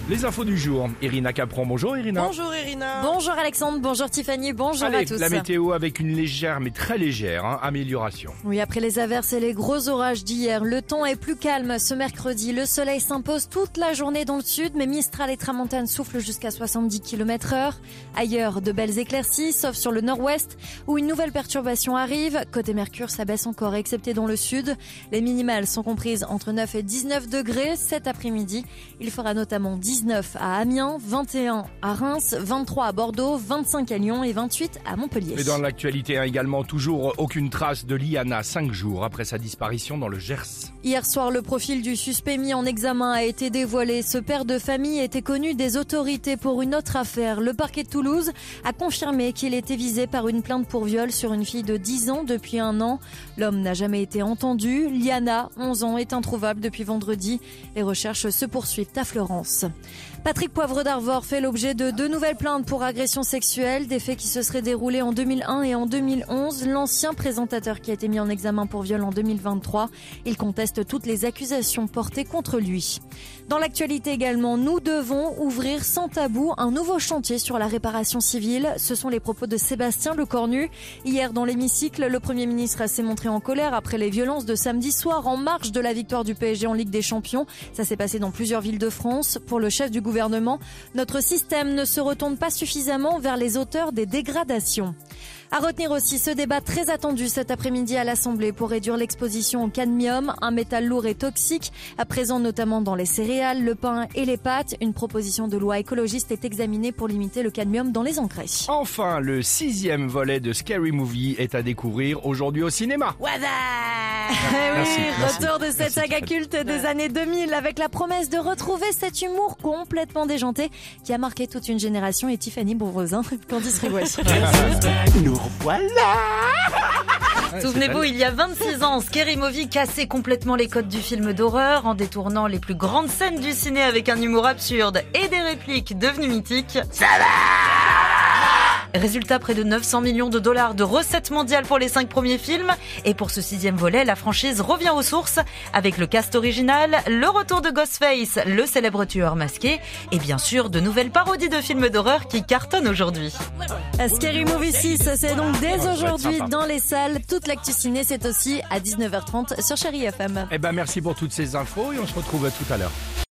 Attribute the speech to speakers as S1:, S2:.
S1: Les infos du jour, Irina Capron. Bonjour Irina.
S2: Bonjour Irina.
S3: Bonjour Alexandre, bonjour Tiffany, bonjour
S1: Allez,
S3: à tous.
S1: La météo avec une légère, mais très légère, amélioration.
S3: Oui, après les averses et les gros orages d'hier, le temps est plus calme ce mercredi. Le soleil s'impose toute la journée dans le sud, mais Mistral et Tramontane soufflent jusqu'à 70 km/h. Ailleurs, de belles éclaircies, sauf sur le nord-ouest, où une nouvelle perturbation arrive. Côté Mercure, ça baisse encore, excepté dans le sud. Les minimales sont comprises entre 9 et 19 degrés cet après-midi. Il fera notamment 19 à Amiens, 21 à Reims, 23 à Bordeaux, 25 à Lyon et 28 à Montpellier.
S1: Et dans l'actualité également, toujours aucune trace de Liana 5 jours après sa disparition dans le Gers.
S3: Hier soir, le profil du suspect mis en examen a été dévoilé. Ce père de famille était connu des autorités pour une autre affaire. Le parquet de Toulouse a confirmé qu'il était visé par une plainte pour viol sur une fille de 10 ans depuis 1 an. L'homme n'a jamais été entendu. Liana, 11 ans, est introuvable depuis vendredi. Les recherches se poursuivent à Florence. Patrick Poivre d'Arvor fait l'objet de 2 nouvelles plaintes pour agression sexuelle, des faits qui se seraient déroulés en 2001 et en 2011. L'ancien présentateur qui a été mis en examen pour viol en 2023, il conteste toutes les accusations portées contre lui. Dans l'actualité également, nous devons ouvrir sans tabou un nouveau chantier sur la réparation civile. Ce sont les propos de Sébastien Lecornu. Hier dans l'hémicycle, le Premier ministre s'est montré en colère après les violences de samedi soir en marge de la victoire du PSG en Ligue des Champions. Ça s'est passé dans plusieurs villes de France. Pour le chef du gouvernement, notre système ne se retourne pas suffisamment vers les auteurs des dégradations. À retenir aussi ce débat très attendu cet après-midi à l'Assemblée pour réduire l'exposition au cadmium, un métal lourd et toxique, à présent notamment dans les céréales, le pain et les pâtes. Une proposition de loi écologiste est examinée pour limiter le cadmium dans les engrais.
S1: Enfin, le 6e volet de Scary Movie est à découvrir aujourd'hui au cinéma.
S3: Merci, retour de cette saga culte des années 2000 avec la promesse de retrouver cet humour complètement déjanté qui a marqué toute une génération. Et Tiffany Bonvoisin, Candice Rigois.
S2: Nous voilà.
S4: Souvenez-vous, il y a 26 ans, Scary Movie cassait complètement les codes du film d'horreur en détournant les plus grandes scènes du ciné avec un humour absurde et des répliques devenues mythiques. Ça va! Résultat, près de 900 millions de dollars de recettes mondiales pour les 5 premiers films. Et pour ce 6e volet, la franchise revient aux sources avec le cast original, le retour de Ghostface, le célèbre tueur masqué et bien sûr de nouvelles parodies de films d'horreur qui cartonnent aujourd'hui.
S3: Scary Movie 6, c'est donc dès aujourd'hui dans les salles. Toute l'actu ciné, c'est aussi à 19h30 sur Chérie FM.
S1: Merci pour toutes ces infos et on se retrouve tout à l'heure.